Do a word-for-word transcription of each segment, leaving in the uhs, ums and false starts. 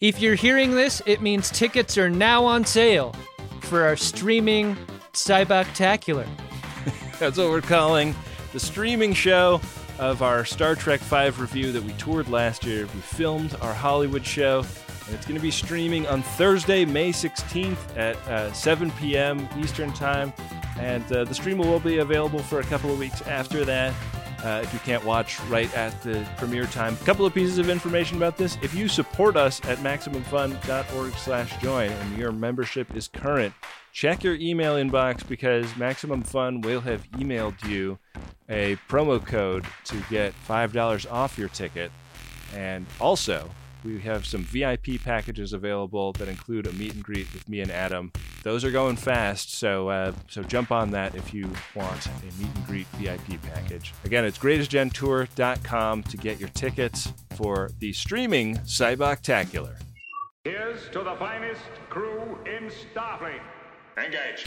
If you're hearing this, it means tickets are now on sale for our streaming Cyboctacular. That's what we're calling the streaming show of our Star Trek five review that we toured last year. We filmed our Hollywood show, and it's going to be streaming on Thursday, May sixteenth at uh, seven p.m. Eastern Time. And uh, the stream will be available for a couple of weeks after that. Uh, if you can't watch right at the premiere time. A couple of pieces of information about this. If you support us at MaximumFun.org slash join and your membership is current, check your email inbox because Maximum Fun will have emailed you a promo code to get five dollars off your ticket. And also, we have some V I P packages available that include a meet and greet with me and Adam. Those are going fast, so uh, so jump on that if you want a meet and greet V I P package. Again, it's greatest gen tour dot com to get your tickets for the streaming Cyboctacular. Here's to the finest crew in Starfleet. Engage.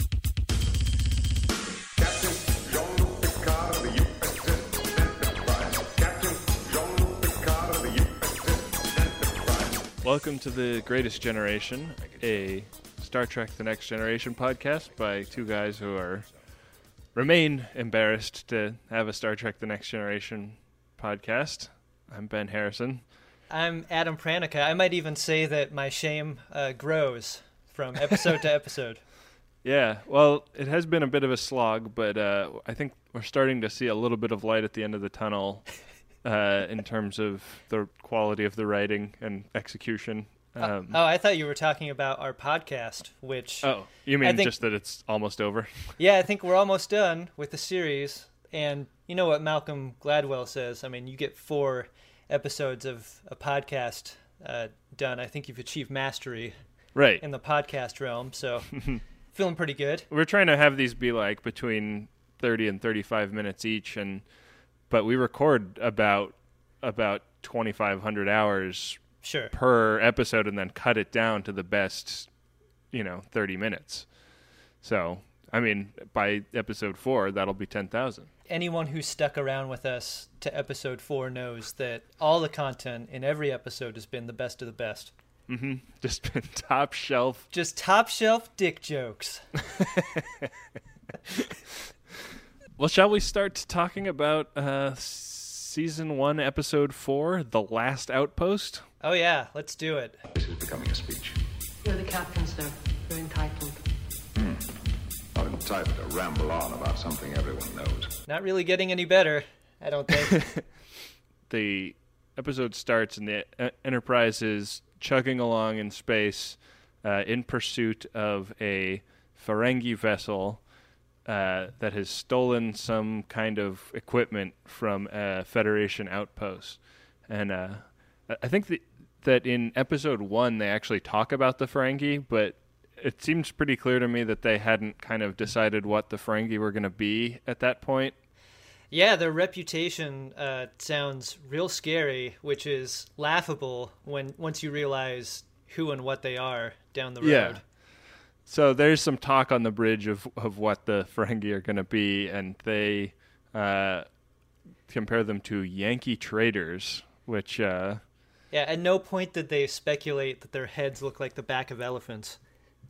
Captain Jean-Luc Picard of the U S S Enterprise. Captain Jean-Luc Picard of the U S S Enterprise. Welcome to The Greatest Generation, a Star Trek The Next Generation podcast by two guys who are remain embarrassed to have a Star Trek The Next Generation podcast. I'm Ben Harrison. I'm Adam Pranica. I might even say that my shame uh, grows from episode to episode. Yeah, well, it has been a bit of a slog, but uh, I think we're starting to see a little bit of light at the end of the tunnel uh, in terms of the quality of the writing and execution. Um, oh, I thought you were talking about our podcast, which... Oh, you mean think, just that it's almost over? Yeah, I think we're almost done with the series. And you know what Malcolm Gladwell says? I mean, you get four episodes of a podcast uh, done. I think you've achieved mastery right in the podcast realm, so feeling pretty good. We're trying to have these be like between thirty and thirty-five minutes each, and but we record about about twenty-five hundred hours Sure. per episode and then cut it down to the best, you know, thirty minutes. So, I mean, by episode four, that'll be ten thousand. Anyone who's stuck around with us to episode four knows that all the content in every episode has been the best of the best. Mm-hmm. Just been top shelf. Just top shelf dick jokes. Well, shall we start talking about uh, season one, episode four, The Last Outpost? Oh, yeah. Let's do it. This is becoming a speech. You're the captain, sir. You're entitled. Hmm. Not entitled to ramble on about something everyone knows. Not really getting any better, I don't think. The episode starts and the uh, Enterprise is chugging along in space uh, in pursuit of a Ferengi vessel uh, that has stolen some kind of equipment from a Federation outpost. And uh, I think that, that in episode one they actually talk about the Ferengi, but it seems pretty clear to me that they hadn't kind of decided what the Ferengi were going to be at that point. Yeah, their reputation uh, sounds real scary, which is laughable when once you realize who and what they are down the road. Yeah. So there's some talk on the bridge of, of what the Ferengi are going to be, and they uh, compare them to Yankee traders, which... Uh, yeah, at no point did they speculate that their heads look like the back of elephants.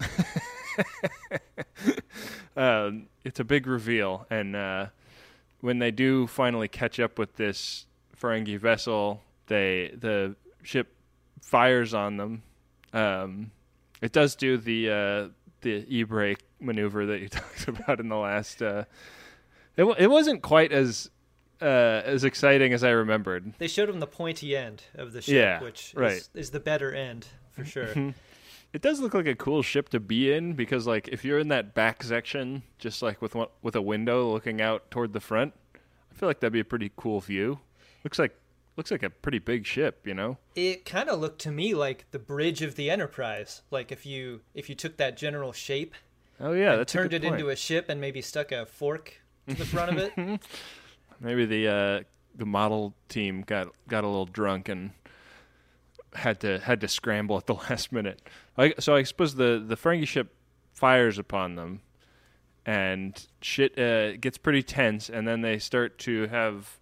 uh, it's a big reveal, and... Uh, when they do finally catch up with this Ferengi vessel, they the ship fires on them. Um, it does do the uh, the e-brake maneuver that you talked about in the last. Uh, it it wasn't quite as uh, as exciting as I remembered. They showed them the pointy end of the ship, yeah, which right. is, is the better end for sure. It does look like a cool ship to be in because, like, if you're in that back section, just like with one, with a window looking out toward the front, I feel like that'd be a pretty cool view. Looks like looks like a pretty big ship, you know. It kind of looked to me like the bridge of the Enterprise. Like if you if you took that general shape, oh yeah, and that's turned a good it point. into a ship and maybe stuck a fork to the front of it. Maybe the uh, the model team got got a little drunk and had to had to scramble at the last minute. I, so I suppose the, the Ferengi ship fires upon them, and shit uh, gets pretty tense, and then they start to have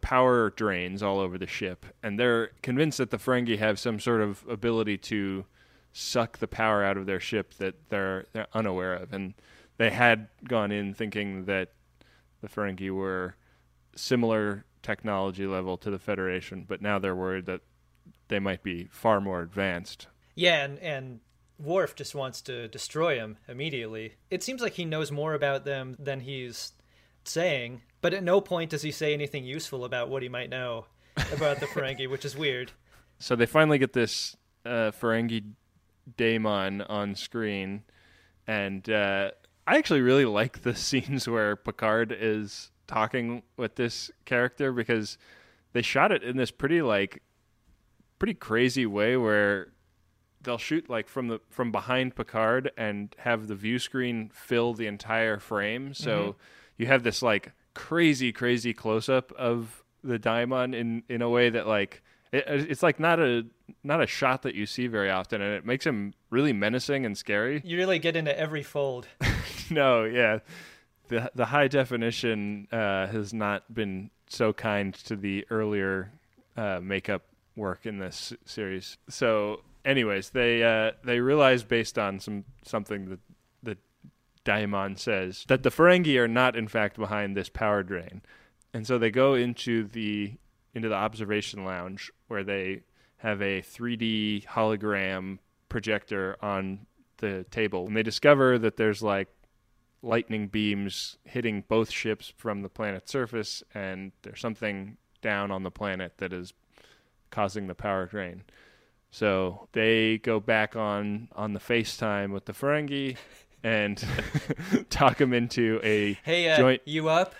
power drains all over the ship, and they're convinced that the Ferengi have some sort of ability to suck the power out of their ship that they're they're unaware of. And they had gone in thinking that the Ferengi were similar technology level to the Federation, but now they're worried that they might be far more advanced. Yeah, and, and Worf just wants to destroy him immediately. It seems like he knows more about them than he's saying, but at no point does he say anything useful about what he might know about the Ferengi, which is weird. So they finally get this uh, Ferengi daemon on screen, and uh, I actually really like the scenes where Picard is talking with this character, because they shot it in this pretty like pretty crazy way where they'll shoot like from the from behind Picard and have the view screen fill the entire frame. So mm-hmm. you have this like crazy, crazy close up of the daemon in, in a way that like it, it's like not a not a shot that you see very often, and it makes him really menacing and scary. You really get into every fold. No, yeah, the the high definition uh, has not been so kind to the earlier uh, makeup work in this series. So, anyways, they uh, they realize based on some something that the daemon says that the Ferengi are not in fact behind this power drain, and so they go into the into the observation lounge where they have a three D hologram projector on the table, and they discover that there's like lightning beams hitting both ships from the planet's surface, and there's something down on the planet that is causing the power drain. So they go back on on the FaceTime with the Ferengi and talk them into a hey, uh, joint. You up?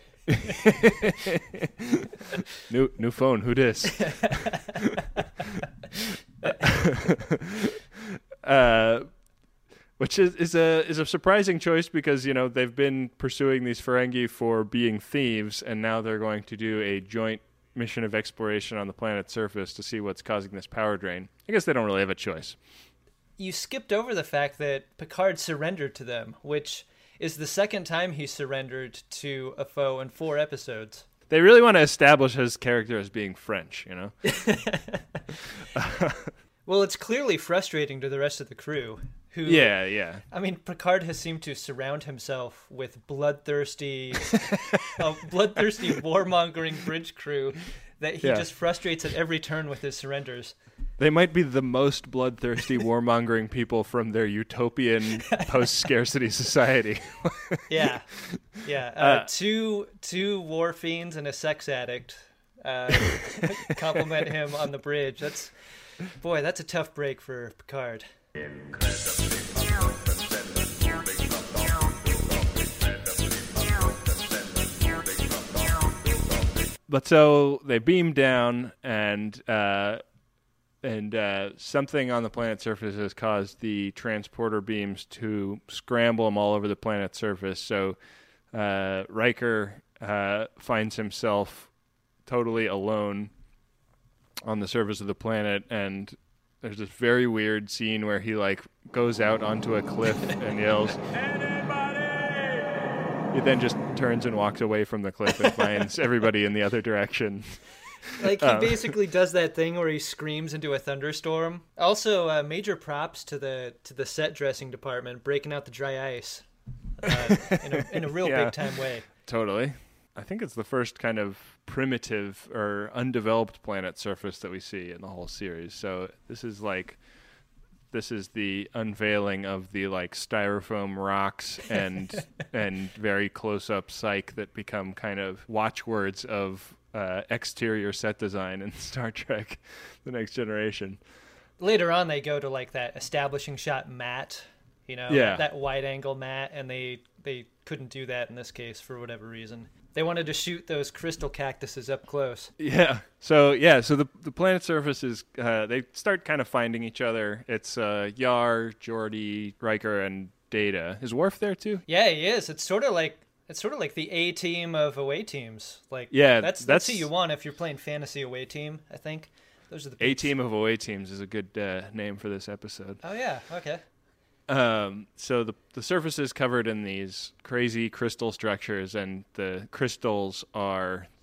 new new phone. Who dis? uh, which is is a is a surprising choice, because you know they've been pursuing these Ferengi for being thieves, and now they're going to do a joint mission of exploration on the planet's surface to see what's causing this power drain. I guess they don't really have a choice. You skipped over the fact that Picard surrendered to them, which is the second time he surrendered to a foe in four episodes. They really want to establish his character as being French, you know? Well, it's clearly frustrating to the rest of the crew. Who, yeah, yeah. I mean, Picard has seemed to surround himself with bloodthirsty, uh, bloodthirsty warmongering bridge crew that he yeah. just frustrates at every turn with his surrenders. They might be the most bloodthirsty warmongering people from their utopian post-scarcity society. yeah, yeah. Uh, uh, two two war fiends and a sex addict uh, compliment him on the bridge. That's boy, that's a tough break for Picard. But so they beam down, and uh, and uh, something on the planet's surface has caused the transporter beams to scramble them all over the planet's surface. So uh, Riker uh, finds himself totally alone on the surface of the planet, and there's this very weird scene where he like goes out onto a cliff and yells, "Anybody!" He then just turns and walks away from the cliff and finds everybody in the other direction. Like, he um, basically does that thing where he screams into a thunderstorm. Also, uh, major props to the to the set dressing department breaking out the dry ice uh, in, a, in a real yeah, big-time way. Totally. I think it's the first kind of primitive or undeveloped planet surface that we see in the whole series. So this is like, this is the unveiling of the like styrofoam rocks and and very close-up psych that become kind of watchwords of uh, exterior set design in Star Trek: The Next Generation. Later on, they go to like that establishing shot matte, you know, yeah. that wide-angle matte, and they they couldn't do that in this case for whatever reason. They wanted to shoot those crystal cactuses up close. Yeah. So yeah. So the the planet surface is uh, they start kind of finding each other. It's uh, Yar, Geordi, Riker, and Data. Is Worf there too? Yeah, he is. It's sort of like it's sort of like the A team of away teams. Like yeah, that's that's, that's who you want if you're playing fantasy away team. I think those are the A team of away teams is a good uh, name for this episode. Oh yeah. Okay. Um, so the the surface is covered in these crazy crystal structures, and the crystals are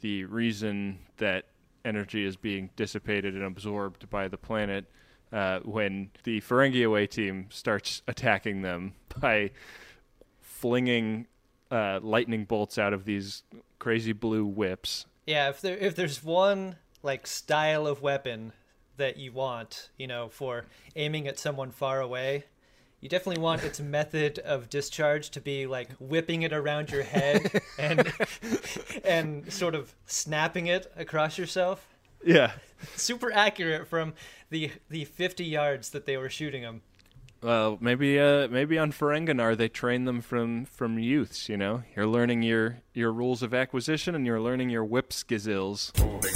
the reason that energy is being dissipated and absorbed by the planet uh, when the Ferengi away team starts attacking them by flinging uh, lightning bolts out of these crazy blue whips. Yeah, if there if there's one like style of weapon that you want, you know, for aiming at someone far away, you definitely want its method of discharge to be like whipping it around your head and and sort of snapping it across yourself. Yeah. Super accurate from the the fifty yards that they were shooting them. Well, maybe uh, maybe on Ferenginar they train them from, from youths, you know? You're learning your, your rules of acquisition and you're learning your whip skills.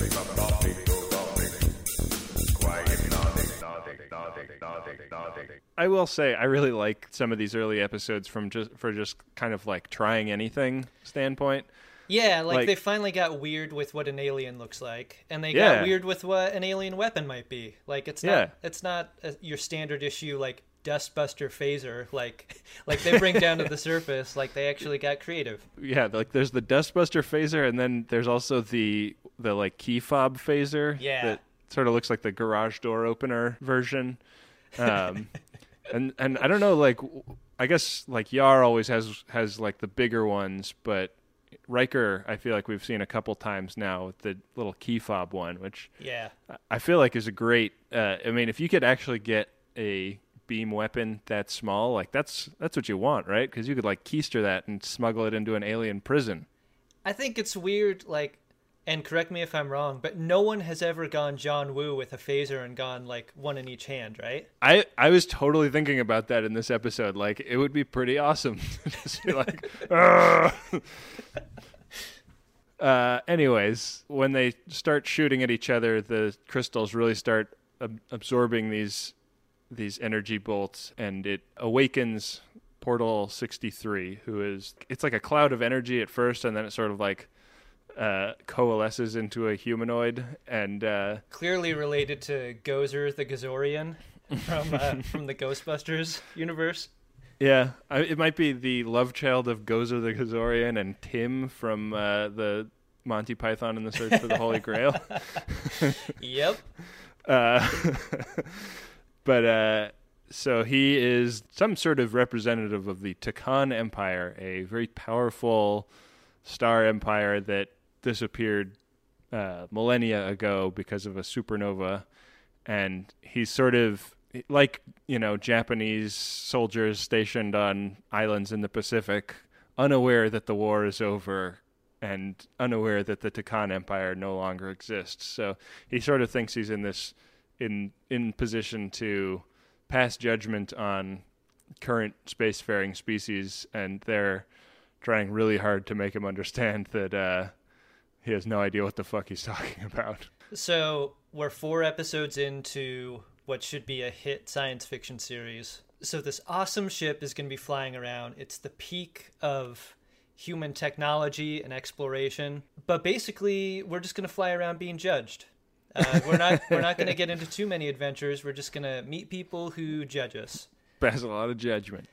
I will say I really like some of these early episodes from just for just kind of like trying anything standpoint. Yeah, like, Like- they finally got weird with what an alien looks like, and they Yeah. got weird with what an alien weapon might be. Like it's not Yeah. it's not a, your standard issue like Dustbuster phaser, like like they bring down to the surface. Like they actually got creative. Yeah, like there's the Dustbuster phaser, and then there's also the the like key fob phaser. Yeah. That sort of looks like the garage door opener version. Um, and and I don't know, like I guess like Yar always has has like the bigger ones, but Riker I feel like we've seen a couple times now with the little key fob one, which Yeah. I feel like is a great. Uh, I mean, if you could actually get a beam weapon that small, like that's that's what you want, right? Because you could like keister that and smuggle it into an alien prison. I think it's weird, like, and correct me if I'm wrong, but no one has ever gone John Woo with a phaser and gone like one in each hand, right? I, I was totally thinking about that in this episode. Like, it would be pretty awesome to just be like, "Argh." uh, anyways, when they start shooting at each other, the crystals really start ab- absorbing these these energy bolts, and it awakens Portal sixty-three, who is, it's like a cloud of energy at first, and then it sort of like uh, coalesces into a humanoid, and uh, Clearly related to Gozer the Gazorian from uh, from the Ghostbusters universe. yeah, I, it might be the love child of Gozer the Gazorian and Tim from uh, the Monty Python and the Search for the Holy Grail. Yep. Uh, but uh, so he is some sort of representative of the Takan Empire, a very powerful star empire that disappeared uh, millennia ago because of a supernova. And he's sort of like, you know, Japanese soldiers stationed on islands in the Pacific, unaware that the war is over and unaware that the Takan Empire no longer exists. So he sort of thinks he's in this in in position to pass judgment on current spacefaring species, and they're trying really hard to make him understand that uh, he has no idea what the fuck he's talking about. So we're four episodes into what should be a hit science fiction series. So this awesome ship is going to be flying around. It's the peak of human technology and exploration. But basically, we're just going to fly around being judged. Uh, we're not we're not going to get into too many adventures. We're just going to meet people who judge us. Pass a lot of judgment.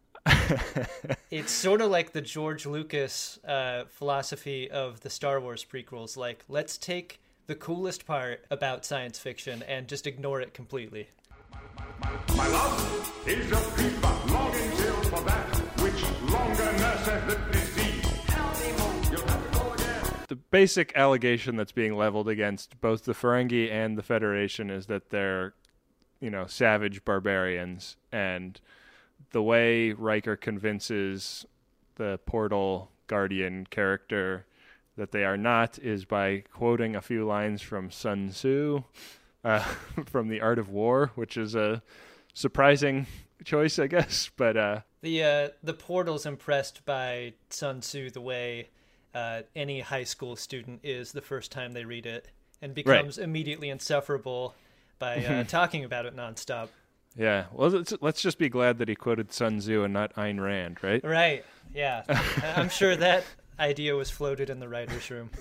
It's sort of like the George Lucas uh, philosophy of the Star Wars prequels. Like, let's take the coolest part about science fiction and just ignore it completely. My love is a fever, longing till for that which longer nurseth the disease. You'll have to go again. The basic allegation that's being leveled against both the Ferengi and the Federation is that they're, you know, savage barbarians. And the way Riker convinces the Portal Guardian character that they are not is by quoting a few lines from Sun Tzu, uh, from The Art of War, which is a surprising choice, I guess. But uh, The uh, the Portal's impressed by Sun Tzu the way uh, any high school student is the first time they read it, and becomes immediately insufferable by uh, talking about it nonstop. yeah, well, let's, let's just be glad that he quoted Sun Tzu and not Ayn Rand, right? Right, yeah. I'm sure that idea was floated in the writer's room.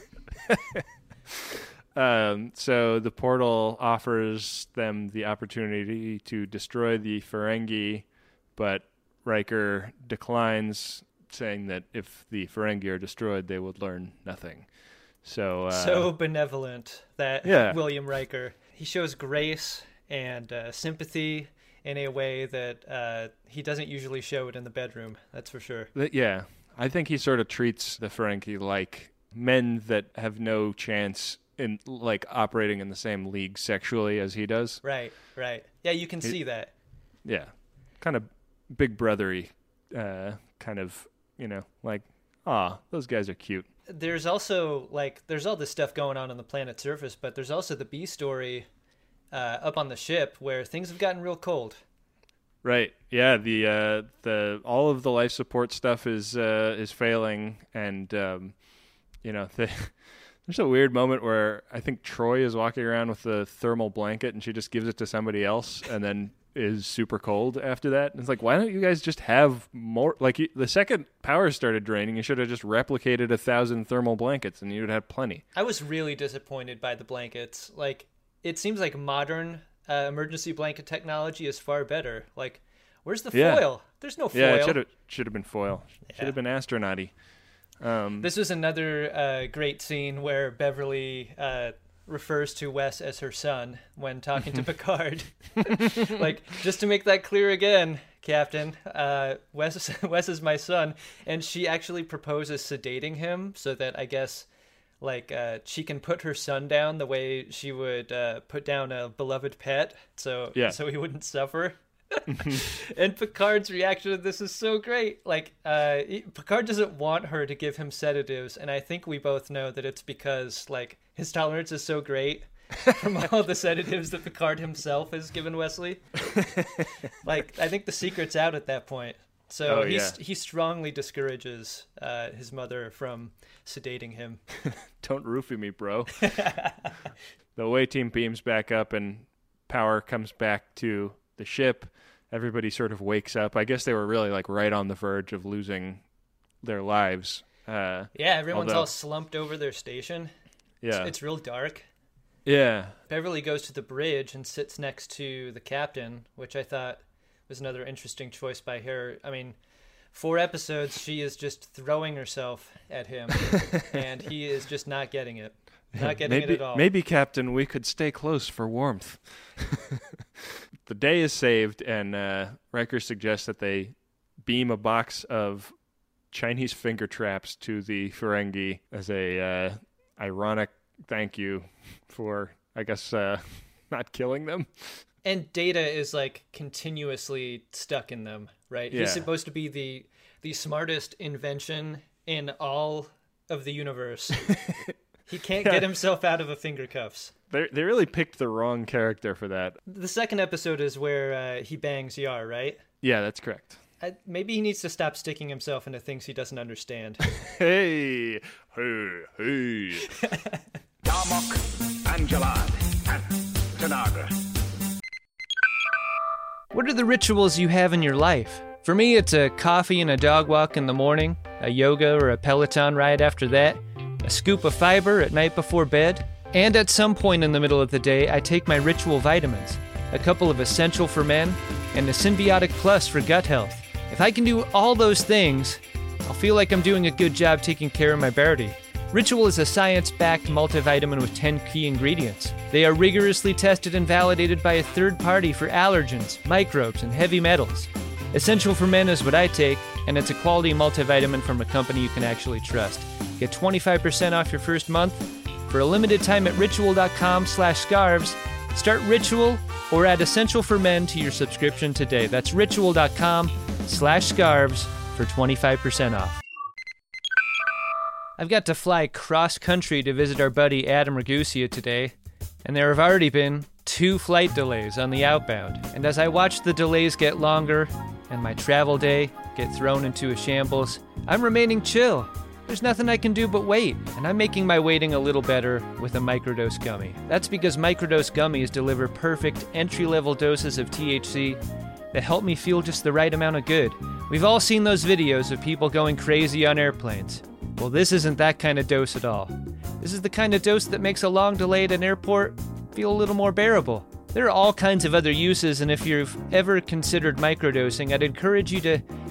Um, so the Portal offers them the opportunity to destroy the Ferengi, but Riker declines, saying that if the Ferengi are destroyed, they would learn nothing. So uh, so benevolent, that yeah. William Riker. He shows grace and uh, sympathy in a way that uh, he doesn't usually show it in the bedroom. That's for sure. th- yeah, I think he sort of treats the Ferengi like men that have no chance in like operating in the same league sexually as he does. Right, right. Yeah, you can It- see that. Yeah, kind of big brothery, uh, kind of, you know, like, ah, those guys are cute. There's also, like, there's all this stuff going on on the planet's surface, but there's also the B story uh, up on the ship where things have gotten real cold. Right. Yeah. The uh, the all of the life support stuff is uh, is failing, and um, you know, the, there's a weird moment where I think Troy is walking around with the thermal blanket, and she just gives it to somebody else, and then is super cold after that. And it's like, why don't you guys just have more? Like you, the second power started draining, you should have just replicated a thousand thermal blankets, and you'd have plenty. I was really disappointed by the blankets. Like, it seems like modern uh, emergency blanket technology is far better. Like, where's the Yeah. foil? There's no foil. Yeah, it should have should have been foil. Should Yeah. have been astronaut-y. Um, This was another uh, great scene where Beverly uh, refers to Wes as her son when talking to Picard. Like, just to make that clear again, Captain, uh, Wes, Wes is my son. And she actually proposes sedating him so that, I guess, like, uh, she can put her son down the way she would uh, put down a beloved pet, so Yeah. so he wouldn't suffer. And Picard's reaction to this is so great. Like, uh, he- Picard doesn't want her to give him sedatives, and I think we both know that it's because, like, his tolerance is so great from all the sedatives that Picard himself has given Wesley. Like, I think the secret's out at that point. So Oh, he yeah. he strongly discourages uh, his mother from sedating him. Don't roofie me, bro. The away team beams back up, and power comes back to the ship. Everybody sort of wakes up. I guess they were really like right on the verge of losing their lives. Uh, Yeah, everyone's Although- all slumped over their station. yeah, It's, it's real dark. yeah, Beverly goes to the bridge and sits next to the captain, which I thought was another interesting choice by her. I mean, four episodes, she is just throwing herself at him, and he is just not getting it. Not getting maybe, it at all. maybe, Captain, we could stay close for warmth. The day is saved, and uh, Riker suggests that they beam a box of Chinese finger traps to the Ferengi as a uh, ironic thank you for, I guess, uh, not killing them. And Data is like continuously stuck in them, right? Yeah. He's supposed to be the the smartest invention in all of the universe. He can't get himself out of the finger cuffs. They they really picked the wrong character for that. The second episode is where uh, he bangs Yar, right? Yeah, that's correct. I, maybe he needs to stop sticking himself into things he doesn't understand. Hey, hey, hey. Darmok, Angelad, and Tanagra. What are the rituals you have in your life? For me, it's a coffee and a dog walk in the morning, a yoga or a Peloton ride after that, a scoop of fiber at night before bed, and at some point in the middle of the day, I take my ritual vitamins, a couple of Essential for Men, and a Symbiotic Plus for gut health. If I can do all those things, I'll feel like I'm doing a good job taking care of my birdie. Ritual is a science-backed multivitamin with ten key ingredients. They are rigorously tested and validated by a third party for allergens, microbes, and heavy metals. Essential for Men is what I take, and it's a quality multivitamin from a company you can actually trust. Get twenty-five percent off your first month for a limited time at ritual.com slash scarves. Start Ritual or add Essential for Men to your subscription today. That's ritual.com slash scarves for twenty-five percent off. I've got to fly cross-country to visit our buddy Adam Ragusia today, and there have already been two flight delays on the outbound. And as I watch the delays get longer and my travel day get thrown into a shambles, I'm remaining chill. There's nothing I can do but wait, and I'm making my waiting a little better with a microdose gummy. That's because microdose gummies deliver perfect entry-level doses of T H C that help me feel just the right amount of good. We've all seen those videos of people going crazy on airplanes. Well, this isn't that kind of dose at all. This is the kind of dose that makes a long delay at an airport feel a little more bearable. There are all kinds of other uses, and if you've ever considered microdosing, I'd encourage you to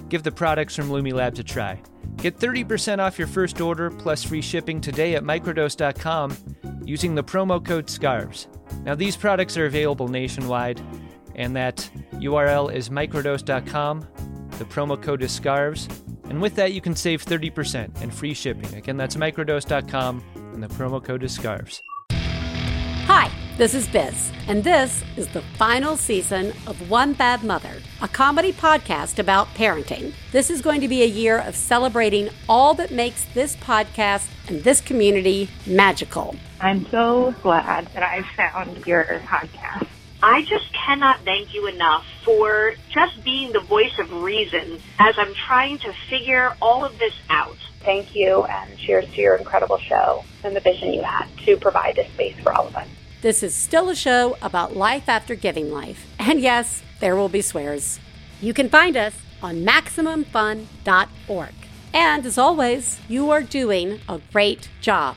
give the products from Lumi Labs a try. Get thirty percent off your first order plus free shipping today at microdose dot com using the promo code SCARVES. Now, these products are available nationwide, and that U R L is microdose dot com. The promo code is SCARVES, and with that, you can save thirty percent and free shipping. Again, that's microdose dot com, and the promo code is SCARVES. Hi, this is Biz, and this is the final season of One Bad Mother, a comedy podcast about parenting. This is going to be a year of celebrating all that makes this podcast and this community magical. I'm so glad that I found your podcast. I just cannot thank you enough for just being the voice of reason as I'm trying to figure all of this out. Thank you, and cheers to your incredible show and the vision you had to provide this space for all of us. This is still a show about life after giving life. And yes, there will be swears. You can find us on maximum fun dot org. And as always, you are doing a great job.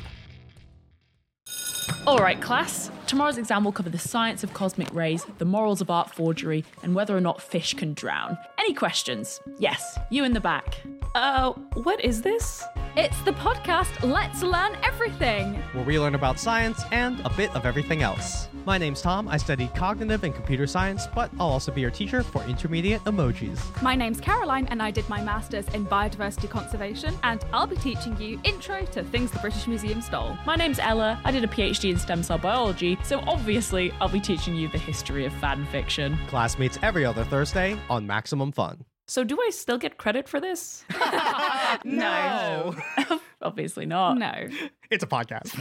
All right, class. Tomorrow's exam will cover the science of cosmic rays, the morals of art forgery, and whether or not fish can drown. Any questions? Yes, you in the back. Uh, what is this? It's the podcast Let's Learn Everything, where we learn about science and a bit of everything else. My name's Tom. I study cognitive and computer science, but I'll also be your teacher for intermediate emojis. My name's Caroline, and I did my master's in biodiversity conservation, and I'll be teaching you intro to things the British Museum stole. My name's Ella. I did a PhD in stem cell biology, so obviously I'll be teaching you the history of fan fiction. Class meets every other Thursday on Maximum Fun. So do I still get credit for this? No. Obviously not. No. It's a podcast.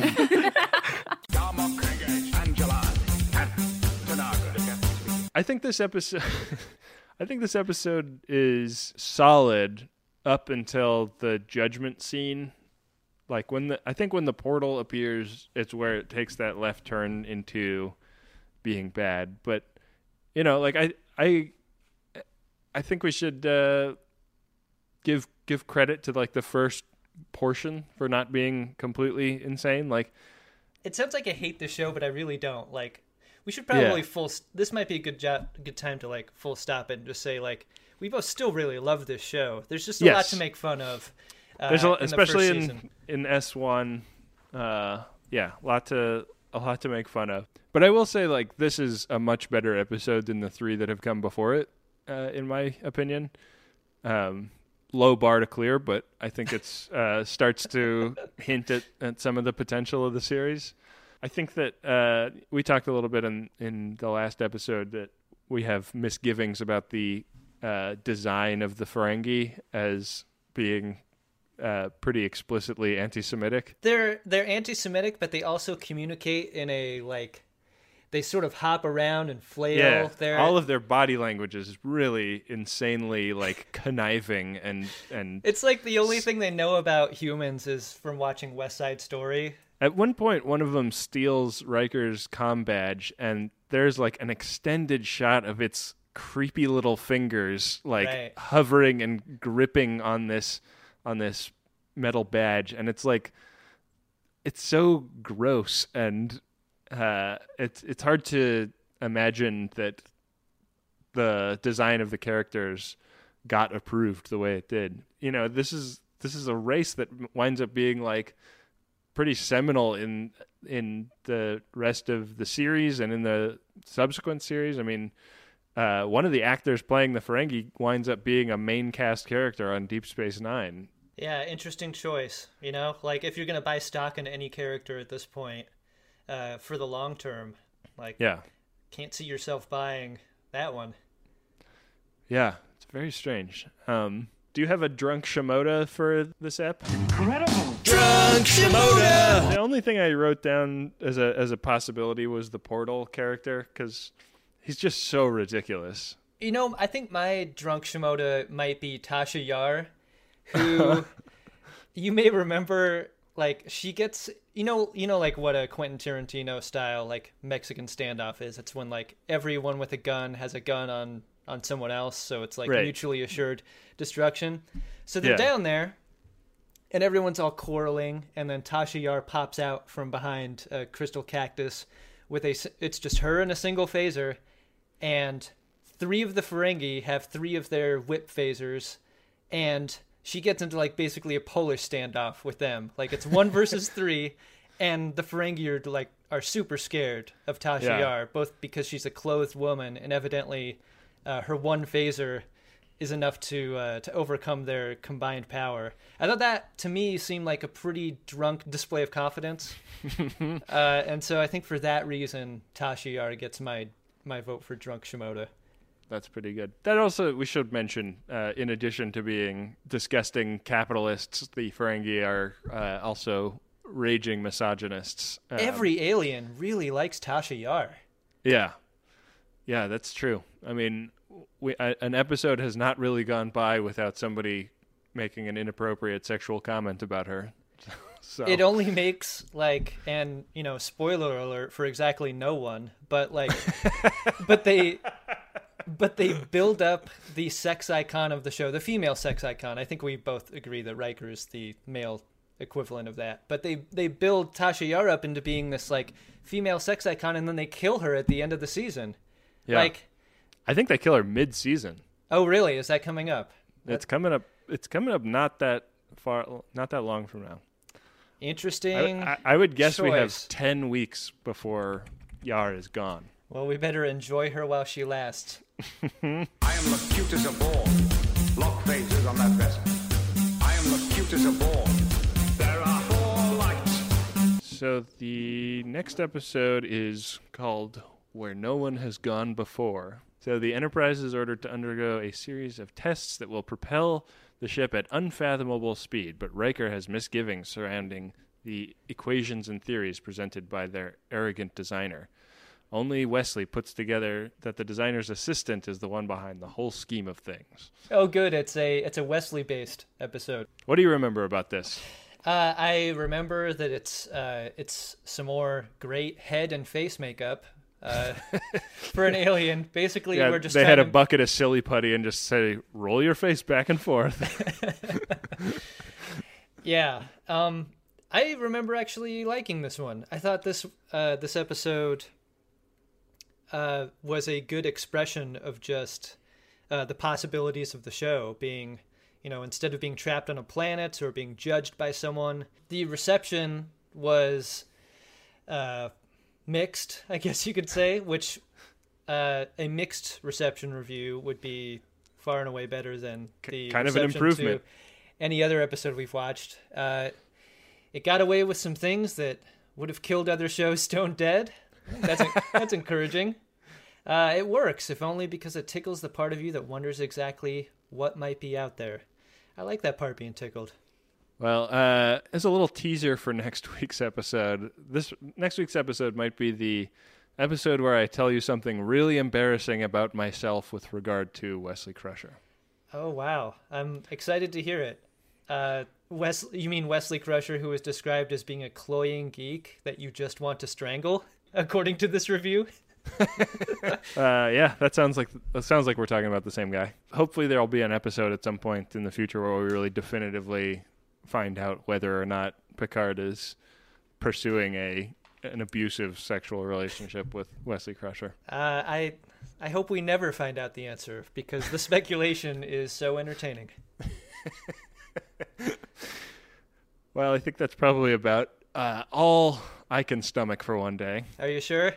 I think this episode I think this episode is solid up until the judgment scene. Like when the I think when the portal appears, it's where it takes that left turn into being bad. But you know, like I I I think we should uh, give give credit to like the first portion for not being completely insane. Like, it sounds like I hate the show, but I really don't. Like, we should probably Yeah. full. This might be a good job, good time to like full stop and just say like we both still really love this show. There's just a lot Yes. to make fun of. Uh, There's a, in especially the first in season. in S one, uh, yeah, a lot to a lot to make fun of. But I will say, like, this is a much better episode than the three that have come before it, uh, in my opinion. Um, low bar to clear, but I think it's uh, starts to hint at, at some of the potential of the series. I think that uh, we talked a little bit in in the last episode that we have misgivings about the uh, design of the Ferengi as being uh, pretty explicitly anti-Semitic. They're they're anti-Semitic, but they also communicate in a like they sort of hop around and flail. Yeah, They're, all of their body language is really insanely like conniving and and. It's like the only thing they know about humans is from watching West Side Story. At one point, one of them steals Riker's comm badge, and there's like an extended shot of its creepy little fingers, like Right. hovering and gripping on this on this metal badge, and it's like it's so gross, and uh, it's it's hard to imagine that the design of the characters got approved the way it did. You know, this is this is a race that winds up being like pretty seminal in in the rest of the series and in the subsequent series. I mean, uh, one of the actors playing the Ferengi winds up being a main cast character on Deep Space Nine. Yeah, interesting choice. You know, like if you're gonna buy stock in any character at this point uh, for the long term, like Yeah, can't see yourself buying that one. yeah, it's very strange. Um, do you have a drunk Shimoda for this ep? Incredible. Drunk Shimoda. The only thing I wrote down as a as a possibility was the Portal character, because he's just so ridiculous. You know, I think my drunk Shimoda might be Tasha Yar, who you may remember. Like she gets, you know, you know, like what a Quentin Tarantino style like Mexican standoff is. It's when like everyone with a gun has a gun on on someone else, so it's like Right. mutually assured destruction. So they're Yeah. down there, and everyone's all quarreling, and then Tasha Yar pops out from behind a crystal cactus with a. s- It's just her and a single phaser, and three of the Ferengi have three of their whip phasers, and she gets into like basically a polar standoff with them. Like it's one versus three, and the Ferengi are like are super scared of Tasha Yeah. Yar, both because she's a clothed woman and evidently uh, her one phaser is enough to uh, to overcome their combined power. I thought that, to me, seemed like a pretty drunk display of confidence. uh, and so I think for that reason, Tasha Yar gets my, my vote for drunk Shimoda. That's pretty good. That also, we should mention, uh, in addition to being disgusting capitalists, the Ferengi are uh, also raging misogynists. Um, Every alien really likes Tasha Yar. Yeah. Yeah, that's true. I mean, we, uh, an episode has not really gone by without somebody making an inappropriate sexual comment about her. So It only makes, like, and, you know, spoiler alert for exactly no one, but, like, but they... But they build up the sex icon of the show, the female sex icon. I think we both agree that Riker is the male equivalent of that. But they, they build Tasha Yar up into being this, like, female sex icon, and then they kill her at the end of the season. Yeah. Like, I think they kill her mid-season. Oh, really? Is that coming up? It's coming up. It's coming up not that far, not that long from now. Interesting. I, I, I would guess we have choice. ten weeks before Yar is gone. Well, we better enjoy her while she lasts. I am the cutest of all. Lock phasers on that vessel. I am the cutest of all. There are four lights. So the next episode is called Where No One Has Gone Before. So the Enterprise is ordered to undergo a series of tests that will propel the ship at unfathomable speed, but Riker has misgivings surrounding the equations and theories presented by their arrogant designer. Only Wesley puts together that the designer's assistant is the one behind the whole scheme of things. Oh, good. It's a it's a Wesley-based episode. What do you remember about this? Uh, I remember that it's uh, it's some more great head and face makeup uh, for an alien. Basically, Yeah, we're just they trying had a to... bucket of silly putty and just say, roll your face back and forth. Yeah. Um, I remember actually liking this one. I thought this uh, this episode uh, was a good expression of just uh, the possibilities of the show being, you know, instead of being trapped on a planet or being judged by someone, the reception was uh, mixed, I guess you could say, which uh, a mixed reception review would be far and away better than the kind of an reception improvement. to any other episode we've watched. Uh, it got away with some things that would have killed other shows stone dead. That's that's encouraging. Uh, it works, if only because it tickles the part of you that wonders exactly what might be out there. I like that part being tickled. Well, uh, as a little teaser for next week's episode, this next week's episode might be the episode where I tell you something really embarrassing about myself with regard to Wesley Crusher. Oh, wow. I'm excited to hear it. Uh, Wes, you mean Wesley Crusher, who is described as being a cloying geek that you just want to strangle, according to this review? uh, yeah, that sounds like that sounds like we're talking about the same guy. Hopefully, there'll be an episode at some point in the future where we really definitively find out whether or not Picard is pursuing a an abusive sexual relationship with Wesley Crusher. Uh, I I hope we never find out the answer, because the speculation is so entertaining. Well, I think that's probably about uh, all I can stomach for one day. Are you sure?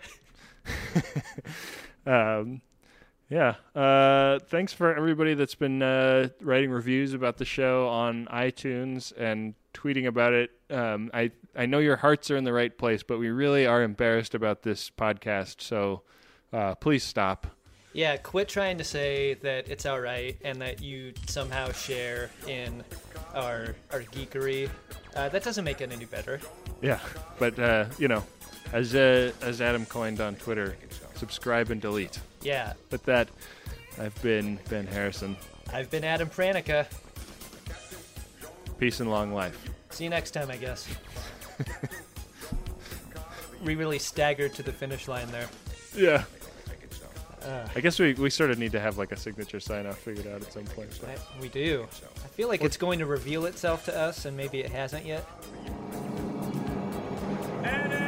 um, yeah. Uh, thanks for everybody that's been uh, writing reviews about the show on iTunes and tweeting about it. Um, I I know your hearts are in the right place, but we really are embarrassed about this podcast, so uh, please stop. Yeah, quit trying to say that it's all right and that you somehow share in our our geekery. Uh, that doesn't make it any better. Yeah, but uh, you know, as uh, as Adam coined on Twitter, subscribe and delete. Yeah. With that, I've been Ben Harrison. I've been Adam Pranica. Peace and long life. See you next time, I guess. We really staggered to the finish line there. Yeah. Uh, I guess we, we sort of need to have like a signature sign-off figured out at some point. So. I, we do. I feel like it's going to reveal itself to us, and maybe it hasn't yet. And